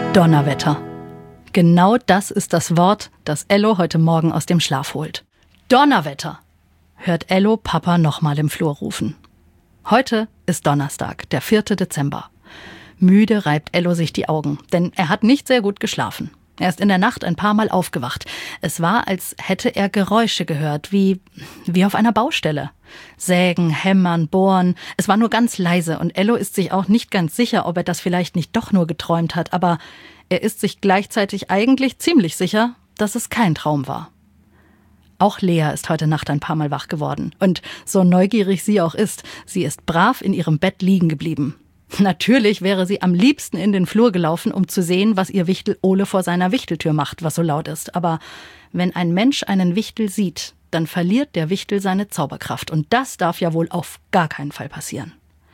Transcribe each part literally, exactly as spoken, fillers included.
Donnerwetter. Genau das ist das Wort, das Ello heute Morgen aus dem Schlaf holt. Donnerwetter, hört Ello Papa nochmal im Flur rufen. Heute ist Donnerstag, der vierte Dezember. Müde reibt Ello sich die Augen, denn er hat nicht sehr gut geschlafen. Er ist in der Nacht ein paar Mal aufgewacht. Es war, als hätte er Geräusche gehört, wie, wie auf einer Baustelle. Sägen, hämmern, bohren. Es war nur ganz leise und Ello ist sich auch nicht ganz sicher, ob er das vielleicht nicht doch nur geträumt hat, aber er ist sich gleichzeitig eigentlich ziemlich sicher, dass es kein Traum war. Auch Lea ist heute Nacht ein paar Mal wach geworden. Und so neugierig sie auch ist, sie ist brav in ihrem Bett liegen geblieben. Natürlich wäre sie am liebsten in den Flur gelaufen, um zu sehen, was ihr Wichtel Ole vor seiner Wichteltür macht, was so laut ist. Aber wenn ein Mensch einen Wichtel sieht, dann verliert der Wichtel seine Zauberkraft. Und das darf ja wohl auf gar keinen Fall passieren.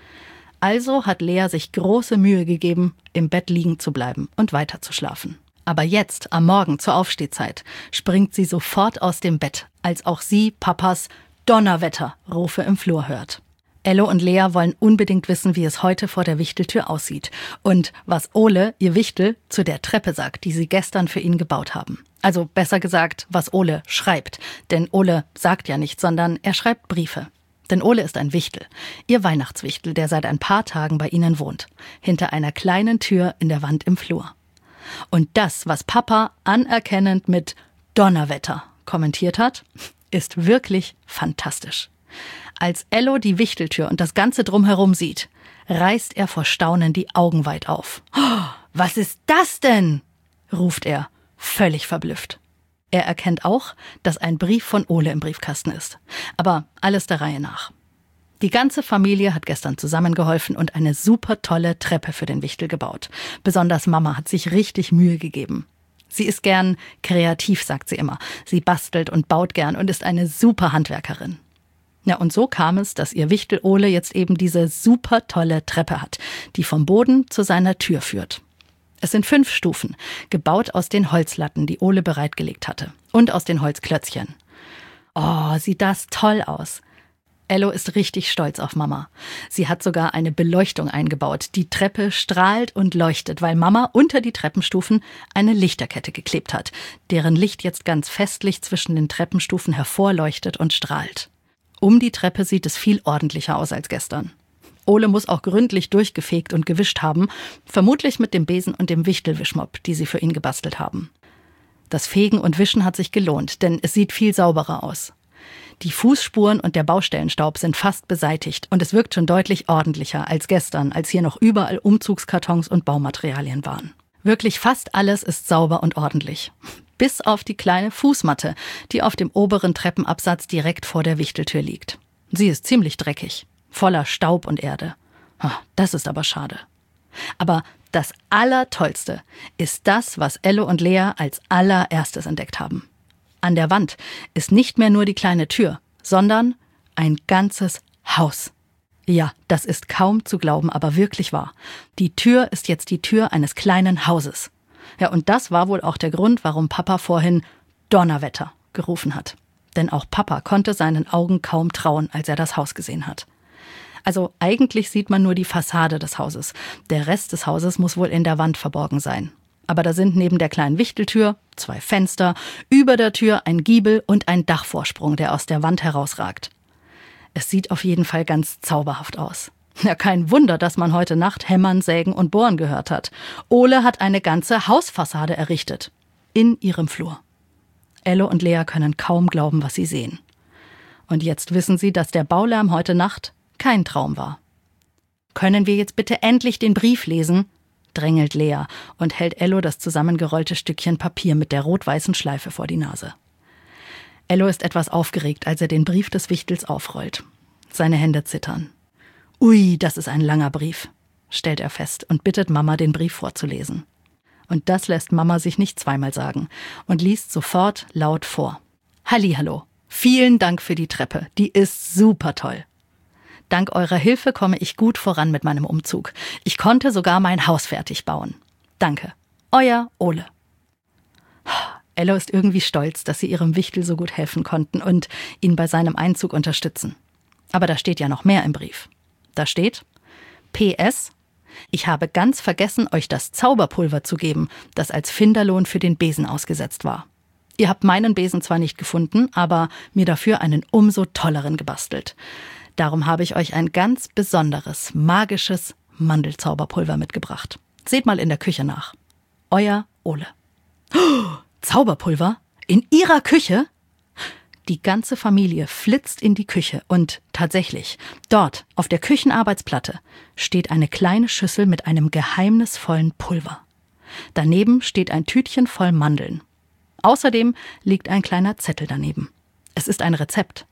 Also hat Lea sich große Mühe gegeben, im Bett liegen zu bleiben und weiter zu schlafen. Aber jetzt, am Morgen zur Aufstehzeit, springt sie sofort aus dem Bett, als auch sie Papas Donnerwetter-Rufe im Flur hört. Ello und Lea wollen unbedingt wissen, wie es heute vor der Wichteltür aussieht und was Ole, ihr Wichtel, zu der Treppe sagt, die sie gestern für ihn gebaut haben. Also besser gesagt, was Ole schreibt. Denn Ole sagt ja nichts, sondern er schreibt Briefe. Denn Ole ist ein Wichtel, ihr Weihnachtswichtel, der seit ein paar Tagen bei ihnen wohnt, hinter einer kleinen Tür in der Wand im Flur. Und das, was Papa anerkennend mit Donnerwetter kommentiert hat, ist wirklich fantastisch. Als Ello die Wichteltür und das Ganze drumherum sieht, reißt er vor Staunen die Augen weit auf. Oh, was ist das denn? Ruft er, völlig verblüfft. Er erkennt auch, dass ein Brief von Ole im Briefkasten ist. Aber alles der Reihe nach. Die ganze Familie hat gestern zusammengeholfen und eine super tolle Treppe für den Wichtel gebaut. Besonders Mama hat sich richtig Mühe gegeben. Sie ist gern kreativ, sagt sie immer. Sie bastelt und baut gern und ist eine super Handwerkerin. Ja, und so kam es, dass ihr Wichtel Ole jetzt eben diese super tolle Treppe hat, die vom Boden zu seiner Tür führt. Es sind fünf Stufen, gebaut aus den Holzlatten, die Ole bereitgelegt hatte. Und aus den Holzklötzchen. Oh, sieht das toll aus. Ello ist richtig stolz auf Mama. Sie hat sogar eine Beleuchtung eingebaut. Die Treppe strahlt und leuchtet, weil Mama unter die Treppenstufen eine Lichterkette geklebt hat, deren Licht jetzt ganz festlich zwischen den Treppenstufen hervorleuchtet und strahlt. Um die Treppe sieht es viel ordentlicher aus als gestern. Ole muss auch gründlich durchgefegt und gewischt haben, vermutlich mit dem Besen und dem Wichtelwischmopp, die sie für ihn gebastelt haben. Das Fegen und Wischen hat sich gelohnt, denn es sieht viel sauberer aus. Die Fußspuren und der Baustellenstaub sind fast beseitigt und es wirkt schon deutlich ordentlicher als gestern, als hier noch überall Umzugskartons und Baumaterialien waren. Wirklich fast alles ist sauber und ordentlich. Bis auf die kleine Fußmatte, die auf dem oberen Treppenabsatz direkt vor der Wichteltür liegt. Sie ist ziemlich dreckig, voller Staub und Erde. Das ist aber schade. Aber das Allertollste ist das, was Ello und Lea als allererstes entdeckt haben. An der Wand ist nicht mehr nur die kleine Tür, sondern ein ganzes Haus. Ja, das ist kaum zu glauben, aber wirklich wahr. Die Tür ist jetzt die Tür eines kleinen Hauses. Ja, und das war wohl auch der Grund, warum Papa vorhin Donnerwetter gerufen hat. Denn auch Papa konnte seinen Augen kaum trauen, als er das Haus gesehen hat. Also eigentlich sieht man nur die Fassade des Hauses. Der Rest des Hauses muss wohl in der Wand verborgen sein. Aber da sind neben der kleinen Wichteltür zwei Fenster, über der Tür ein Giebel und ein Dachvorsprung, der aus der Wand herausragt. Es sieht auf jeden Fall ganz zauberhaft aus. Ja, kein Wunder, dass man heute Nacht hämmern, sägen und bohren gehört hat. Ole hat eine ganze Hausfassade errichtet. In ihrem Flur. Ello und Lea können kaum glauben, was sie sehen. Und jetzt wissen sie, dass der Baulärm heute Nacht kein Traum war. Können wir jetzt bitte endlich den Brief lesen? Drängelt Lea und hält Ello das zusammengerollte Stückchen Papier mit der rot-weißen Schleife vor die Nase. Ello ist etwas aufgeregt, als er den Brief des Wichtels aufrollt. Seine Hände zittern. Ui, das ist ein langer Brief, stellt er fest und bittet Mama, den Brief vorzulesen. Und das lässt Mama sich nicht zweimal sagen und liest sofort laut vor. Hallihallo, vielen Dank für die Treppe, die ist super toll. Dank eurer Hilfe komme ich gut voran mit meinem Umzug. Ich konnte sogar mein Haus fertig bauen. Danke, euer Ole. Ello ist irgendwie stolz, dass sie ihrem Wichtel so gut helfen konnten und ihn bei seinem Einzug unterstützen. Aber da steht ja noch mehr im Brief. Da steht: P S. Ich habe ganz vergessen, euch das Zauberpulver zu geben, das als Finderlohn für den Besen ausgesetzt war. Ihr habt meinen Besen zwar nicht gefunden, aber mir dafür einen umso tolleren gebastelt. Darum habe ich euch ein ganz besonderes, magisches Mandelzauberpulver mitgebracht. Seht mal in der Küche nach. Euer Ole. Oh, Zauberpulver? In ihrer Küche? Die ganze Familie flitzt in die Küche und tatsächlich, dort auf der Küchenarbeitsplatte steht eine kleine Schüssel mit einem geheimnisvollen Pulver. Daneben steht ein Tütchen voll Mandeln. Außerdem liegt ein kleiner Zettel daneben. Es ist ein Rezept.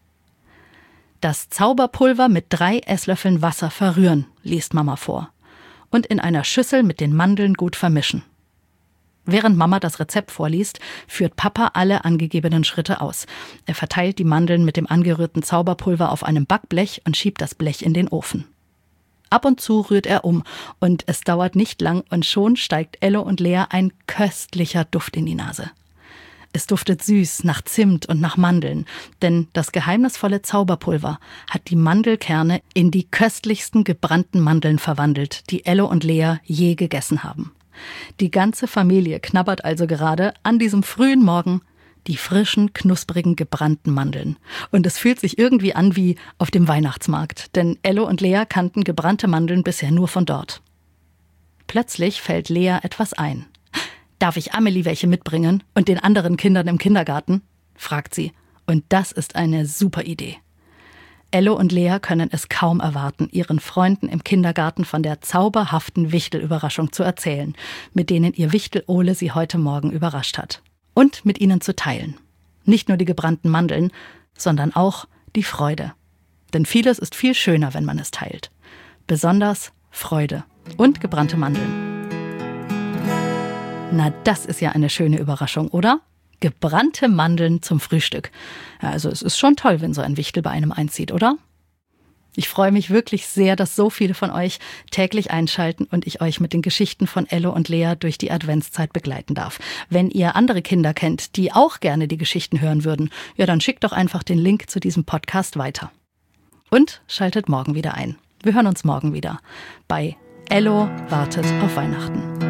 Das Zauberpulver mit drei Esslöffeln Wasser verrühren, liest Mama vor. Und in einer Schüssel mit den Mandeln gut vermischen. Während Mama das Rezept vorliest, führt Papa alle angegebenen Schritte aus. Er verteilt die Mandeln mit dem angerührten Zauberpulver auf einem Backblech und schiebt das Blech in den Ofen. Ab und zu rührt er um und es dauert nicht lang und schon steigt Ello und Lea ein köstlicher Duft in die Nase. Es duftet süß nach Zimt und nach Mandeln, denn das geheimnisvolle Zauberpulver hat die Mandelkerne in die köstlichsten gebrannten Mandeln verwandelt, die Ello und Lea je gegessen haben. Die ganze Familie knabbert also gerade an diesem frühen Morgen die frischen, knusprigen, gebrannten Mandeln. Und es fühlt sich irgendwie an wie auf dem Weihnachtsmarkt, denn Ello und Lea kannten gebrannte Mandeln bisher nur von dort. Plötzlich fällt Lea etwas ein. »Darf ich Amelie welche mitbringen und den anderen Kindern im Kindergarten?« fragt sie. Und das ist eine super Idee. Ello und Lea können es kaum erwarten, ihren Freunden im Kindergarten von der zauberhaften Wichtelüberraschung zu erzählen, mit denen ihr Wichtel-Ole sie heute Morgen überrascht hat. Und mit ihnen zu teilen. Nicht nur die gebrannten Mandeln, sondern auch die Freude. Denn vieles ist viel schöner, wenn man es teilt. Besonders Freude und gebrannte Mandeln. Na, das ist ja eine schöne Überraschung, oder? Gebrannte Mandeln zum Frühstück. Ja, also es ist schon toll, wenn so ein Wichtel bei einem einzieht, oder? Ich freue mich wirklich sehr, dass so viele von euch täglich einschalten und ich euch mit den Geschichten von Ello und Lea durch die Adventszeit begleiten darf. Wenn ihr andere Kinder kennt, die auch gerne die Geschichten hören würden, ja, dann schickt doch einfach den Link zu diesem Podcast weiter. Und schaltet morgen wieder ein. Wir hören uns morgen wieder bei Ello wartet auf Weihnachten.